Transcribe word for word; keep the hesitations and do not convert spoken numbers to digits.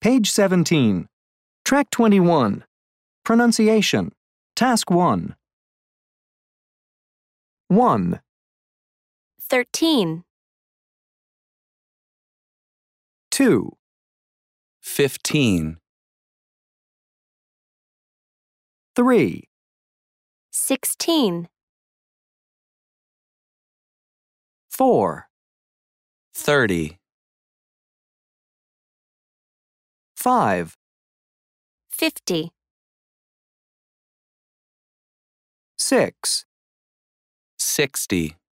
Page seventeen. Track twenty-one. Pronunciation. Task one. one, thirteen, two, fifteen, three, sixteen, four, thirty, five, fifty, six, sixty.